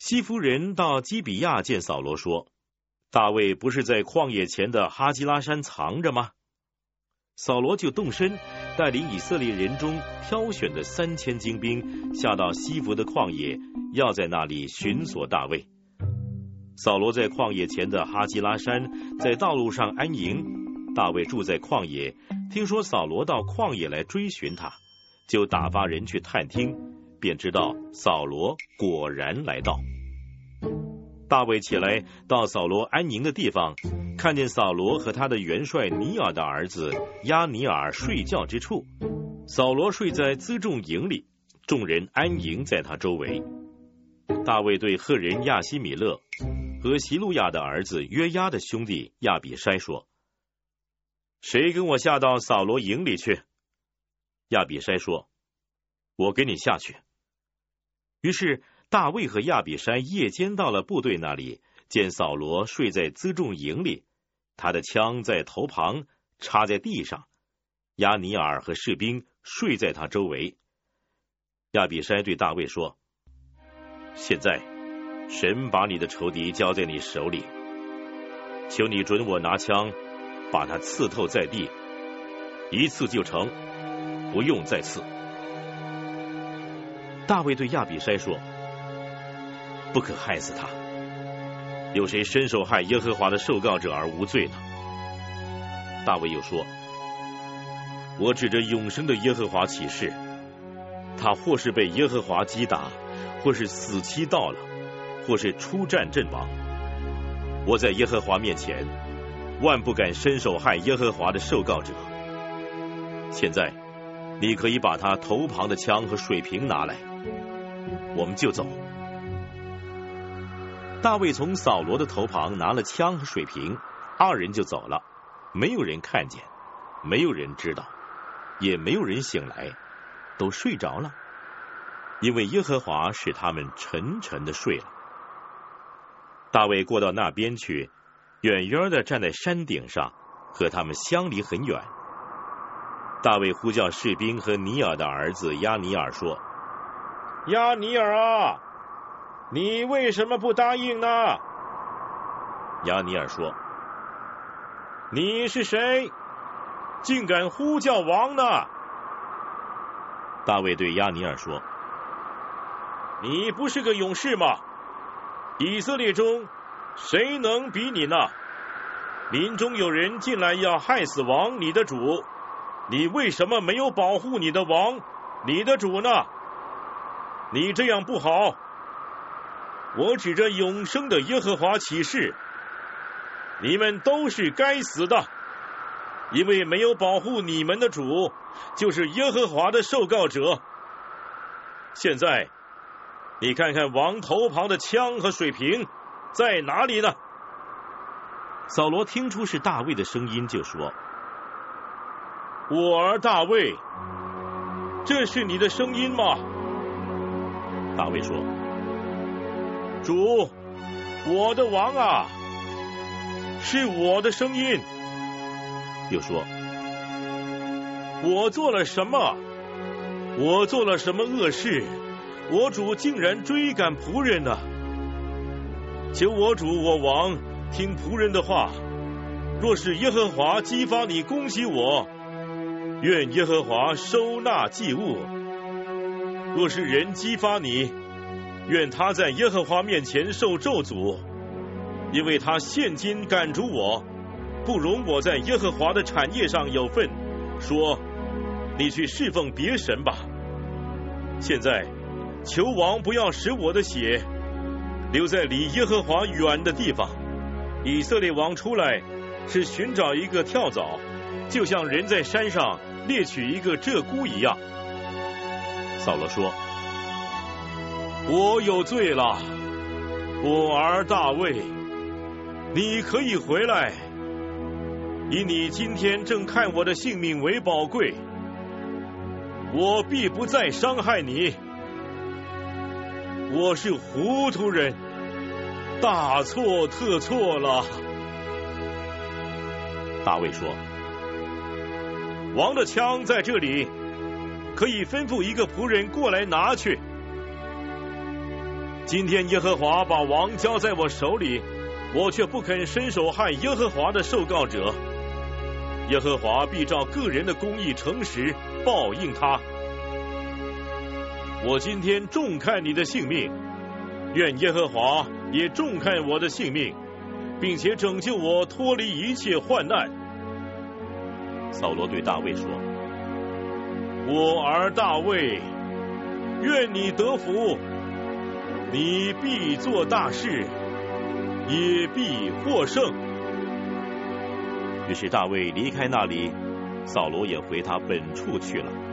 西弗人到基比亚见扫罗说，大卫不是在旷野前的哈基拉山藏着吗？扫罗就动身，带领以色列人中挑选的3000精兵，下到西弗的旷野，要在那里寻索大卫。扫罗在旷野前的哈基拉山，在道路上安营。大卫住在旷野，听说扫罗到旷野来追寻他，就打发人去探听，便知道扫罗果然来到。大卫起来到扫罗安营的地方，看见扫罗和他的元帅尼尔的儿子押尼尔睡觉之处。扫罗睡在辎重营里，众人安营在他周围。大卫对赫人亚希米勒和席路亚的儿子约押的兄弟亚比筛说，谁跟我下到扫罗营里去？亚比筛说，我跟你下去。于是大卫和亚比筛夜间到了部队那里，见扫罗睡在辎重营里，他的枪在头旁插在地上，押尼尔和士兵睡在他周围。亚比筛对大卫说，现在神把你的仇敌交在你手里，求你准我拿枪把他刺透在地，一刺就成，不用再刺。大卫对亚比筛说，不可害死他，有谁伸手害耶和华的受膏者而无罪呢？大卫又说，我指着永生的耶和华起誓，他或是被耶和华击打，或是死期到了，或是出战阵亡，我在耶和华面前万不敢伸手害耶和华的受膏者。现在你可以把他头旁的枪和水瓶拿来，我们就走。大卫从扫罗的头旁拿了枪和水瓶，2人就走了，没有人看见，没有人知道，也没有人醒来，都睡着了，因为耶和华使他们沉沉的睡了。大卫过到那边去，远远的站在山顶上，和他们相离很远。大卫呼叫士兵和尼尔的儿子押尼尔说，押尼尔啊，你为什么不答应呢？押尼尔说，你是谁？竟敢呼叫王呢？大卫对押尼尔说，你不是个勇士吗？以色列中谁能比你呢？民中有人进来要害死王你的主，你为什么没有保护你的王你的主呢？你这样不好，我指着永生的耶和华起誓，你们都是该死的，因为没有保护你们的主，就是耶和华的受膏者。现在你看看王头旁的枪和水瓶在哪里呢？扫罗听出是大卫的声音，就说，我儿大卫，这是你的声音吗？大卫说，主，我的王啊，是我的声音。又说，我做了什么？我做了什么恶事？我主竟然追赶仆人呢？求我主我王听仆人的话，若是耶和华激发你攻击我，愿耶和华收纳祭物；若是人激发你，愿他在耶和华面前受咒诅，因为他现今赶逐我，不容我在耶和华的产业上有份，说你去侍奉别神吧。现在求王不要使我的血留在离耶和华远的地方。以色列王出来是寻找一个跳蚤，就像人在山上猎取一个鹧鸪一样。扫罗说，我有罪了，我儿大卫，你可以回来，以你今天正看我的性命为宝贵，我必不再伤害你。我是糊涂人，大错特错了。大卫说，王的枪在这里，可以吩咐一个仆人过来拿去。 今天耶和华把王交在我手里，我却不肯伸手害耶和华的受告者。耶和华必照个人的公义诚实报应他。我今天重看你的性命，愿耶和华也重看我的性命，并且拯救我脱离一切患难。扫罗对大卫说：我儿大卫，愿你得福，你必做大事，也必获胜。于是大卫离开那里，扫罗也回他本处去了。